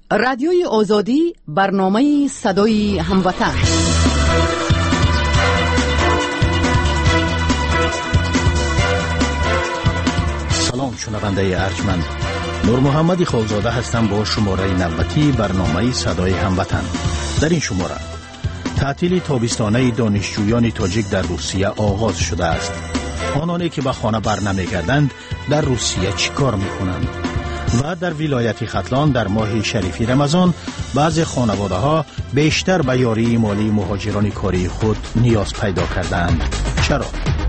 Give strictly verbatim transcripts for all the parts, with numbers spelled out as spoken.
رادیوی آزادی، برنامه صدای هموطن. سلام شنونده ارجمند، نور محمدی خالزاده هستم با شماره نوبتی برنامه صدای هموطن. در این شماره تعطیل تابستانه دانشجویان تاجیک در روسیه آغاز شده است. آنانی که به خانه برنمیگردند در روسیه چیکار میکنند؟ و در ولایت ختلان در ماه شریفی رمضان بعضی خانواده ها بیشتر به یاری مالی مهاجران کاری خود نیاز پیدا کردند. چرا؟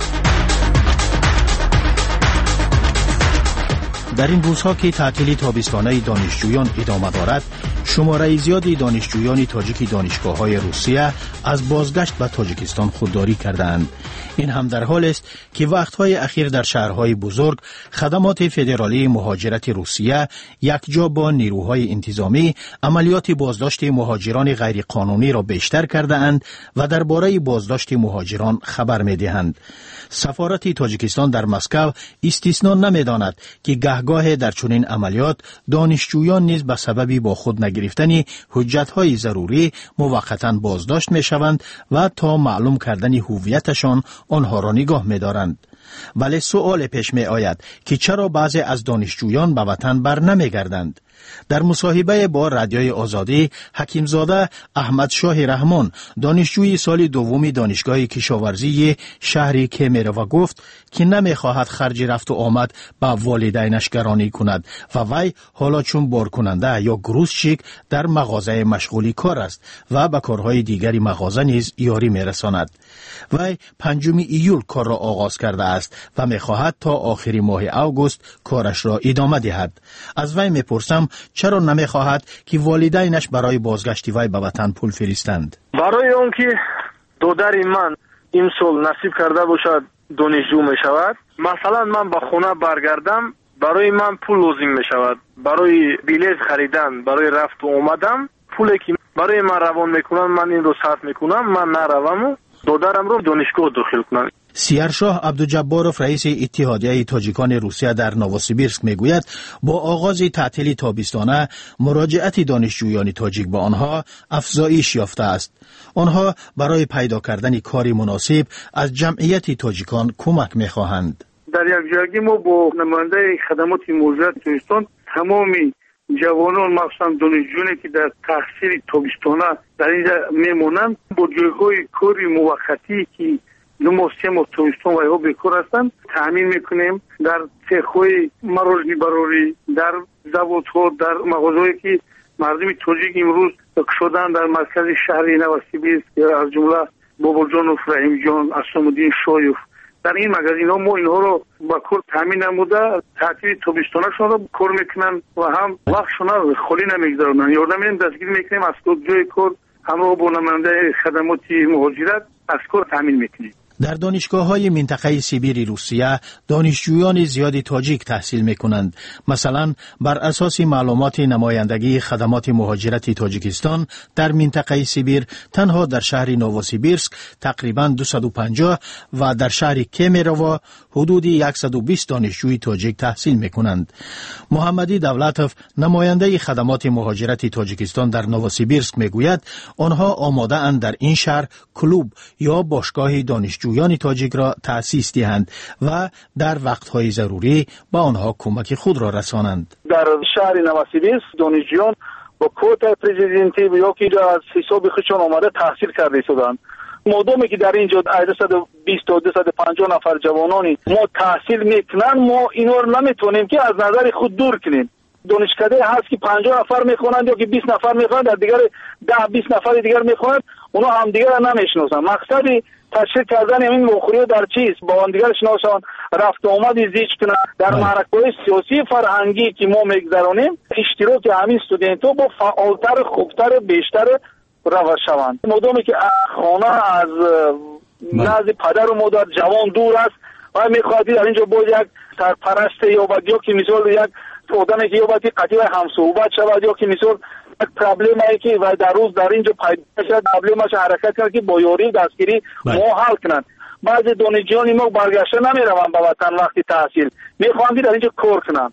در این روزها که تعطیل تابستانه دانشجویان ادامه دارد، شماره زیادی دانشجویان تاجیک دانشگاه‌های روسیه از بازگشت به تاجیکستان خودداری کردند. این هم در حال است که وقتهای اخیر در شهرهای بزرگ خدمات فدرالی مهاجرت روسیه یکجا با نیروهای انتظامی عملیات بازداشت مهاجران غیرقانونی را بیشتر کرده اند و درباره بازداشت مهاجران خبر می‌دهند. سفارت تاجیکستان در مسکو استثنا نمی‌داند که گهگاه در چنین عملیات دانشجویان نیز به سبب با خود نگرفتن حجت‌های ضروری موقتاً بازداشت می‌شوند و تا معلوم کردن هویتشان آنها را نگاه می‌دارند. ولی سؤال پیش می آید که چرا بعضی از دانشجویان به وطن بر نمی گردند؟ در مصاحبه با رادیوی آزادی، حکیمزاده احمد شاه رحمان، دانشجوی سال دومی دانشگاه کشاورزی شهری کمیرو گفت که نمی خواهد خرج رفت و آمد با والدینش گرانی کند و وی حالا چون بارکننده یا گروزچیک در مغازه مشغولی کار است و به کارهای دیگری مغازه نیز یاری می رساند. وی پنجم ایول کار را آغاز کرده است و می خواهد تا آخر ماه اوگوست کارش را ادامه دهد. از وی می پرسم چرا نمی خواهد که والدینش برای بازگشت وی به وطن پول فرستند؟ برای اون که دودر من این سال نصیب کرده باشد دانشجو می شود، مثلا من به خونه برگردم، برای من پول لازم می شود برای بلیط خریدن، برای رفت و آمدم. پولی که برای من روان میکنن من این رو صرف میکنم، من نروم و دودرم رو دانشگاه داخل کنم. سیرشاه عبدالجبارов رئیس اتحادیه تاجیکان روسیه در نووسیبیرسک میگوید با آغاز تعطیل تابستانه مراجعت دانشجویان تاجیک با آنها افزایش یافته است. آنها برای پیدا کردن کاری مناسب از جمعیت تاجیکان کمک میخواهند. در یک جایی ما با نماینده خدمات مهاجرت تاجیکستان تمامی جوانان مخصوصا دانشجویانی که در تحصیل تابستانه در اینجا میمونند با جایهای کاری موقتی که دو ماه سه ماه تابستان و ها بیکار هستند تامین میکنیم. در سیخ‌های مراجعی براری، در زوادها، در مغازه‌ای که مردم تاجیک امروز شدن در مرکز شهری نووسیبیرسک از جمله باباجان و رحیم جان، اسلام‌الدین شایف، در این مغازه ها ما اینها رو با کار تامین نموده تعطیل تابستانشون رو کار میکنن و هم وقتشون رو خالی نمیگذارن. یادم این دستگیر میکنیم از جای کار همراه با نماینده خدمات مهاجرت از کار تامین میکنیم. در دانشگاه‌های منطقه سیبیر روسیه دانشجویان زیادی تاجیک تحصیل می‌کنند. مثلا بر اساس معلومات نمایندگی خدمات مهاجرت تاجیکستان در منطقه سیبیر تنها در شهر نووسیبیرسک تقریباً دویست و پنجاه و در شهر کمیرو حدود صد و بیست دانشجوی تاجیک تحصیل می‌کنند. محمدی دولتوف نماینده خدمات مهاجرت تاجیکستان در نووسیبیرسک میگوید آنها آماده اند در این شهر کلوب یا باشگاه دانشجو دانشجویان تاجیک را تأسیس دهند و در وقتهای ضروری با آنها کمک خود را رسانند. در شهر نووسیبیرسک دانشجویان با کوتا پرزیدنتی یا که از حساب خودشان آمده تحصیل کرده شدند. مادامی که در اینجا صد و بیست تا دویست و پنجاه نفر جوانانی ما تحصیل میکنن، ما اینا رو نمیتونیم که از نظر خود دور کنیم. دانشکده هست که پنجاه نفر میخوانند یا که بیست نفر میخوانند، در دیگر ده بیست نفر دیگر میخوانند، اونا هم دیگر را نمیشناسن. مقصدی تشکیل کردن این مخوری در چیست؟ با هم دیگر شناسان رفت و آمد زیج کنن در معرکه‌های سیاسی فرهنگی که ما میگذرانیم. اشتراک همین استودنت‌ها با فعالتر، خوبتر، بیشتر روش شوند. مادامی که خانه از نزد پدر و مادر جوان دور است و میخواهد در اینجا باید یک سرپرست یا باید یا که مثال یک آدمی که یا باید قطعی همصحبت شود یا که مثال یک پرابلم هایی که و در روز در اینجا پیدا شد پرابلمش حرکت کنند که با یاری دستگیری ما حل کنند. بعضی دانشجویان ما برگشته نمیروند به وطن وقتی تحصیل، میخوان در اینجا کار کنند.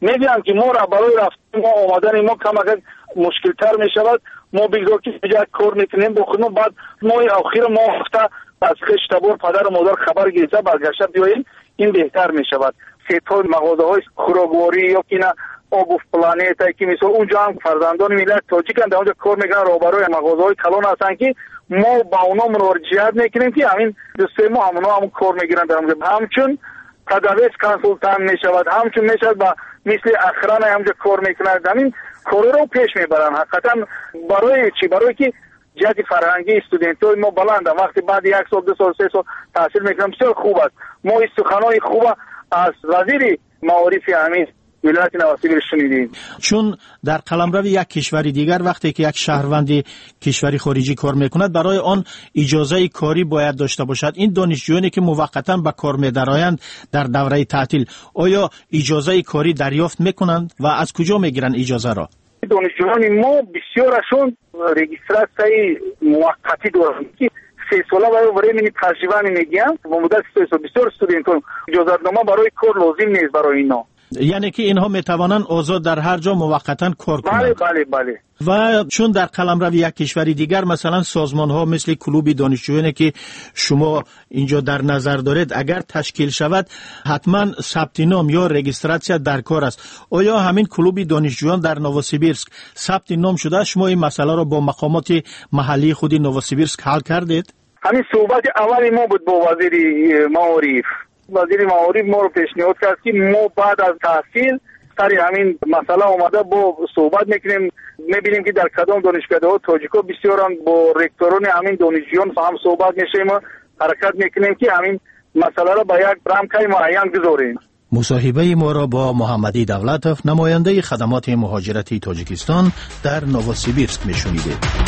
میگم که ما را برای رفتن ما آمدن ما کم مشکل تر می شود. ما بگذار که یک کار میکنیم بخونیم، بعد ما آخر ما هفته از خشت تبار پدر و مادر خبر گرفته برگشته بیاییم، این بهتر می شود. سیت‌های مغازه های خوراکواری یا که نه آب و پلانت که مثلا اونجا هم فرزندان ملت تاجیک هم در اونجا کار میکنن، روبروی مغازه های کلان هستن که ما با اونا مراجعت میکنیم که همین دوسته ما هم اونا هم کار میگیرن در اونجا. همچون تدریس کنسولتان میشود، همچون میشود با مثل اخران همونجا کار میکنن، همین کار رو پیش میبرن. حقیقتا برای چی؟ برای که جهت فرهنگی استودنتای ما بلنده. وقتی بعد یک سال دو سال سه سال تحصیل میکنم بسیار خوب است. ما سخنای خوب از وزیر معارف همین ولایت نوسیبیر شنیدیم. چون در قلمرو یک کشوری دیگر وقتی که یک شهروند کشوری خارجی کار میکند برای آن اجازه کاری باید داشته باشد. این دانشجویانی که موقتا به کار می‌درآیند در دوره تعطیل آیا اجازه کاری دریافت میکنند و از کجا میگیرند اجازه را؟ دانشجویان ما بسیارشون رجیستراسی موقتی دارند که سه ساله برای برای من تجربه میگم و مدت سه سال بسیار استودنتون اجازه نامه برای کار لازم نیست برای اینا. یعنی که اینها میتوانند آزاد در هر جا موقتا کار کنند. بله بله بله. و چون در قلمرو یک کشوری دیگر مثلا سازمان ها مثل کلوب دانشجویانی که شما اینجا در نظر دارید اگر تشکیل شود حتما ثبت نام یا رجیستراسیون در کار است. آیا همین کلوب دانشجویان در نووسیبیرسک ثبت نام شده؟ شما این مسئله را با مقامات محلی خود نووسیبیرسک حل کردید؟ همین صحبت اولی ما بود با وزیر معارف. وزیر معارف ما رو پیشنهاد کرد که ما بعد از تحصیل سر همین مسئله اومده با صحبت میکنیم، میبینیم که در کدام دانشکده ها تاجیکا بسیاران با رکتوران همین دانشجویان هم صحبت میشیم و حرکت میکنیم که همین مسئله را به یک رامکای معین گذاریم. مصاحبه ما را با محمدی دولتوف نماینده خدمات مهاجرتی تاجیکستان در نووسیبیرسک میشنیدید.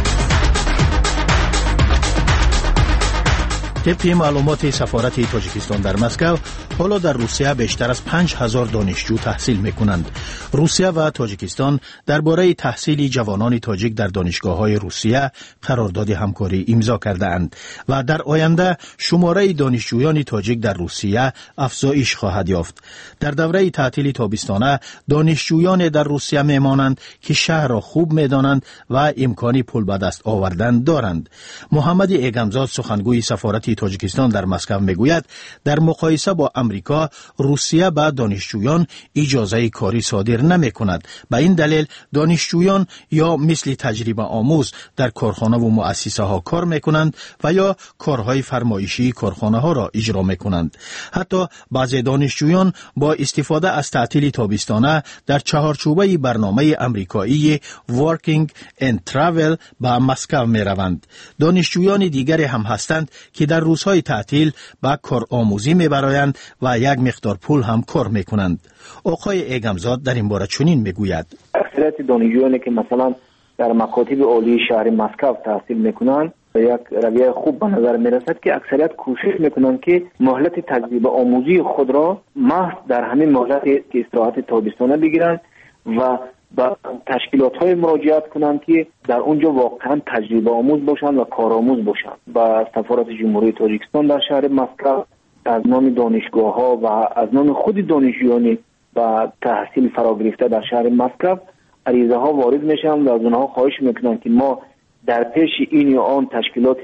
طبق معلومات سفارت تاجیکستان در مسکو، حالا در روسیه بیشتر از پنج هزار دانشجو تحصیل می‌کنند. روسیه و تاجیکستان درباره تحصیل جوانان تاجیک در دانشگاه‌های روسیه قرارداد همکاری امضا کرده‌اند و در آینده شماره دانشجویان تاجیک در روسیه افزایش خواهد یافت. در دوره تعطیل تابستانه دانشجویان در روسیه می‌مانند که شهر را خوب می‌دانند و امکانی پول به دست آوردن دارند. محمد ایگمزاد سخنگوی سفارت تاجیکستان در مسکو میگوید در مقایسه با امریکا روسیه به دانشجویان اجازه کاری صادر نمی کند. به این دلیل دانشجویان یا مثل تجربه آموز در کارخانه و مؤسسه ها کار می کنند و یا کارهای فرمایشی کارخانه ها را اجرا می کنند. حتی بعضی دانشجویان با استفاده از تعطیل تابستانه در چهارچوبه برنامه امریکایی Working and Travel به مسکو می روند. دانشجویان دیگری هم هستند که در روزهای تعطیل با کار آموزی می برایند و یک مقدار پول هم کار می کنند. آقای ایگمزاد در این باره چنین می گوید. اکثریت دانشجویانی که مثلا در مکاتب عالی شهر مسکو تحصیل می کنند یک رویه خوب به نظر می رسد که اکثریت کوشش می کنند که مهلت تجربه آموزی خود را محض در همین مهلت که استراحت تابستانه بگیرند و با تشکیلات های مراجعت کنند که در اونجا واقعا تجربه آموز باشند و کارآموز باشند. با سفارت جمهوری تاجیکستان در شهر مسکو از نام دانشگاه ها و از نام خود دانشجویان با تحصیل فرا گرفته در شهر مسکو عریضه ها وارد میشن و از اونها خواهش میکنند که ما در پیش این یا آن تشکیلات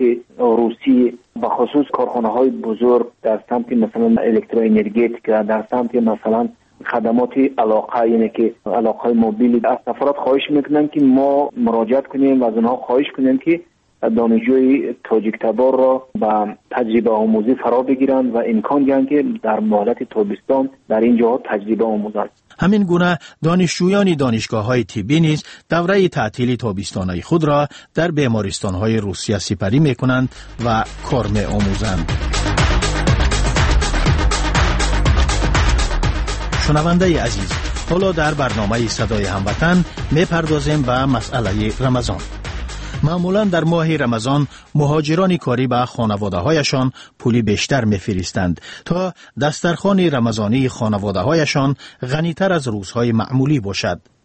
روسی به خصوص کارخانه های بزرگ در سمت مثلا الکتروانرژتیک، در سمت مثلا خدمات علاقه، یعنی که علاقه موبیل، از سفارت خواهش میکنن که ما مراجعت کنیم و از اونها خواهش کنیم که دانشجوی تاجیک تبار را با تجربه آموزی فرا بگیرند و امکان دهند که در مهلت تابستان در این جاها تجربه آموزند. همین گونه دانشجویان دانشگاه‌های طبی نیز دوره تعطیل تابستانه خود را در بیمارستان‌های روسیه سپری می‌کنند و کار می‌آموزند. شنونده عزیز، حالا در برنامه صدای هموطن می‌پردازیم به مسئله رمضان. معمولا در ماه رمضان مهاجران کاری به خانواده‌هایشان پولی بیشتر می‌فرستند تا دسترخوان رمضانی خانواده‌هایشان غنی‌تر از روزهای معمولی باشد.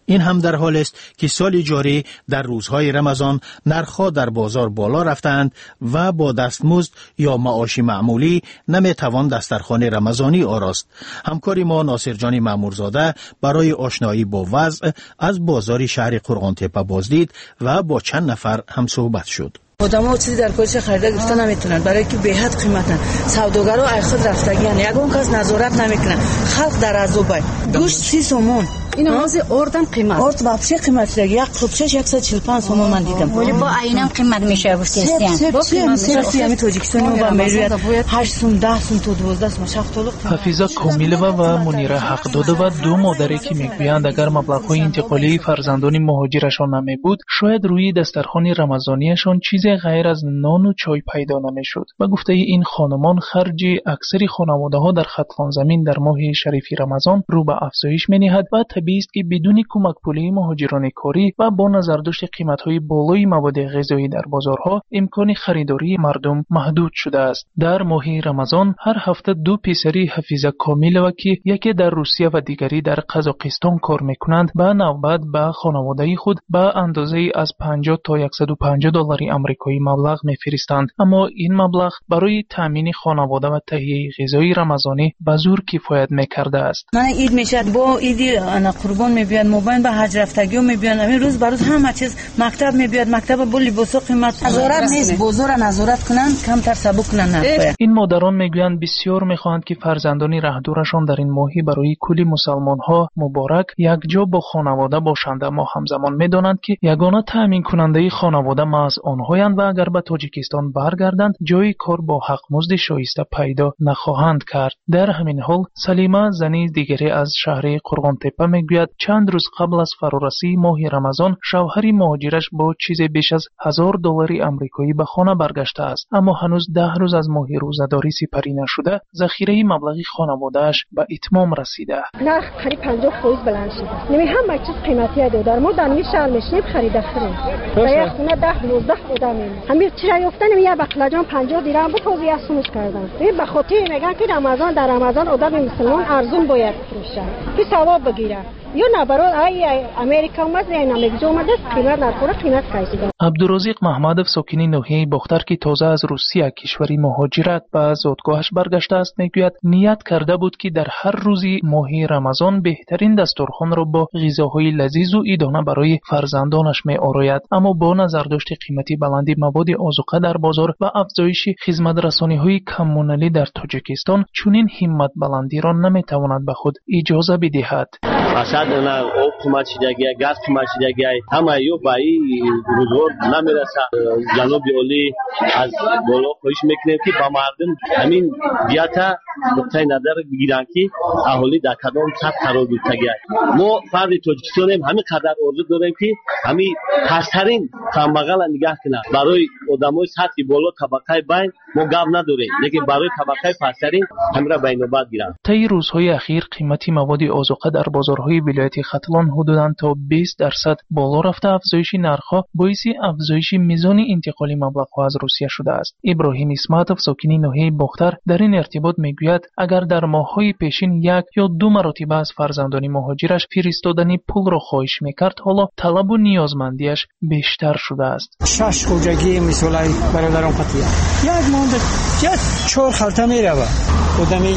این هم در حال است که سال جاری در روزهای رمضان نرخ‌ها در بازار بالا رفتند و با دستمزد یا معاش معمولی نمیتوان دسترخوان رمضانی آراست. همکاری ما ناصر جان مامورزاده برای آشنایی با وضع از بازار شهر قرغانتپه بازدید و با چند نفر هم صحبت شد. آدم‌ها چیزی در کارش خریده گرفتن نمیتونن برای که به حد قیمتن. سوداگرها ای خود رفتگیان، یگون کس نظارت نمیکنن. خلق در عذابه. گوشت سی سومون. اینا واسه اردم قیمت. ارد بابچه قیمت دیگه یک قطعه صد و چهل و پنج سوم من دیدم. ولی با عینم قیمت میشه بوستیستان. با قیمت میشه توجیکستان و میروید هشت سوم ده سوم تا دوازده سوم شفتالو. حفیظه کامیلова و منیره حقدادова دو مادری که میگویند اگر مبلغ‌های انتقالی فرزندان مهاجرشان نمیبود شاید روی دسترخوان رمضانیشان چیزی غیر از نان و چای پیدا نمیشد. و گفته این خانمان خرج اکثر خانواده‌ها در خط زمین در ماه شریف رمضان رو به افزایش می‌نهد و طبیعی است که بدون کمک پولی مهاجران کاری و با نظر داشت قیمت‌های بالای مواد غذایی در بازارها امکان خریداری مردم محدود شده است. در ماه رمضان هر هفته دو پسری حفیظه کامیلова که یکی در روسیه و دیگری در قزاقستان کار می‌کنند به نوبت به خانواده خود به اندازه از پنجاه تا صد و پنجاه دلار آمریکایی مبلغ می‌فرستند، اما این مبلغ برای تامین خانواده و تهیه غذای رمضانی به زور کفایت می‌کرده است. من عید میشد با عیدی انا قربان میبیان، موبایل به حج رفتگی میبیان، همین روز بر روز همه چیز مکتب میبیاد، مکتب با لباس و قیمت نظارت نیست، بازار نظارت کنن کمتر سبک کنن نرخ. این مادران میگویند بسیار میخواهند که فرزندان رهدورشان در این ماهی برای کل مسلمان ها مبارک یک جا با خانواده باشند، اما همزمان میدانند که یگانه تامین کننده خانواده محض آنهایند و اگر به تاجیکستان برگردند جای کار با حق مزد شایسته پیدا نخواهند کرد. در همین حال سلیمه زنی دیگری از شهر قرغانتپه میگوید چند روز قبل از فرارسی ماه رمضان شوهر مهاجرش با چیز بیش از هزار دلار آمریکایی به خانه برگشته است، اما هنوز ده روز از ماه روزه‌داری سپری نشده ذخیره مبلغ خانواده‌اش به اتمام رسیده. نرخ قریب پنجاه درصد بلند شده. نمی همه چیز قیمتی است. در ما در می شهر میشیم خریده خریم. در یک خونه ده دوازده آدمیم. همین چرا یافتن یه بقلاجان پنجاه درهم بود توزیع سونش کردن. این به خاطر میگن که رمضان در رمضان آدم مسلمان ارزون باید بفروشه که ثواب بگیره. یا نه برای ای امریکا اومد یا نمیگه اومد قیمت نرخوره قیمت کشیده. عبدالرزاق محمدov ساکن ناحیه باختر که تازه از روسیه کشوری مهاجرت به زادگاهش برگشته است میگوید نیت کرده بود که در هر روزی ماه رمضان بهترین دسترخوان را با غذاهای لذیذ و عیدانه برای فرزندانش میآراید، اما با نظر داشت قیمتی بلندی مواد آذوقه در بازار و افزایش خدمت‌رسانی‌های کمونالی در تاجیکستان چنین همت بلندی را نمیتواند به خود اجازه بدهد. اشد نه او قیمت شدگی گاز قیمت شدگی همه یو بایی روزگار نمیرسه. جناب علی از بالا خواهش میکنیم که با مردم همین بیاتا نقطه نظر بگیرن که اهالی در کدام سطح قرار گرفتگی ما فرد تاجیکستان همین قدر آرزو داریم که همین پسترین کمبغل نگاه کنه. برای آدمای سطح بالا طبقه بین ما گپ نداریم، لیکن برای طبقه پسترین همین را بین‌نوبت گیرن. طی روزهای اخیر قیمتی مواد آذوقه در بازارهای ولایت ختلان حدوداً تا بیست درصد بالا رفته. افزایش نرخ‌ها باعث افزایش میزان انتقال مبلغ‌ها از روسیه شده است. ابراهیم اسمتov ساکن ناحیه باختر در این ارتباط میگوید اگر در ماه‌های پیشین یک یا دو مرتبه از فرزندان مهاجرش فرستادن پول را خواهش میکرد، حالا طلب و نیازمندیش بیشتر شده است. شش خوجگی مثلا برادران قطعی یک مانده یک چهار خلطه میروه آدمی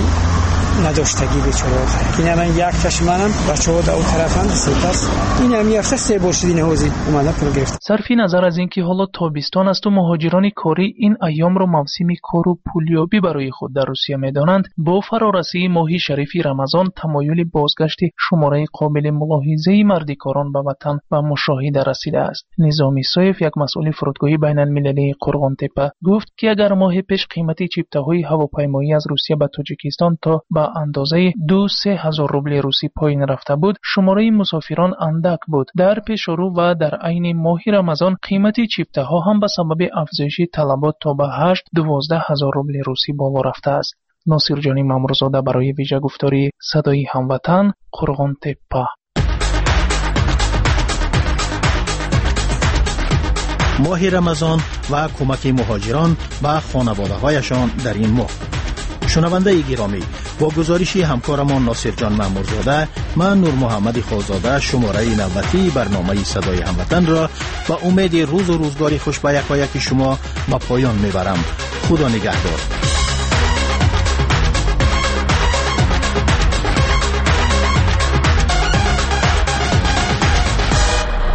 نداشتگی بیچاره این من یک کشمنم بچه‌ها در اون طرفن سپس این هم یافته سه باشید نهوزی اومده پول گرفت. صرفی نظر از اینکه حالا تابستان است و مهاجران کاری این ایام را موسم کار و پولیابی برای خود در روسیه میدانند، با فرارسی ماه شریف رمضان تمایل بازگشت شماره قابل ملاحظه مردکاران به وطن و مشاهده رسیده است. نظامی سایف یک مسئول فرودگاه بین المللی قرغانتپه گفت که اگر ماه پیش قیمت چیپته‌های هواپیمایی از روسیه به تاجیکستان تا به اندازه دو سه هزار روبل روسی پایین رفته بود، شماره مسافران اندک بود. در پیش رو و در عین ماه رمضان قیمت چیپته ها هم به سبب افزایش طلبات تا به هشت دوازده هزار روبل روسی بالا رفته است. ناصر جان مامورزاده برای ویژه گفتاری صدای هموطن، قرغانتپه. ماه رمضان و کمک مهاجران به خانواده‌هایشان در این ماه. شنونده گرامی، با گزارش همکارمان ناصر جان مامورزاده، من نور محمد خالزاده شماره نوبتی برنامه صدای هموطن را با امید روز و روزگاری خوش به یکایک شما به پایان میبرم. خدا نگهدار.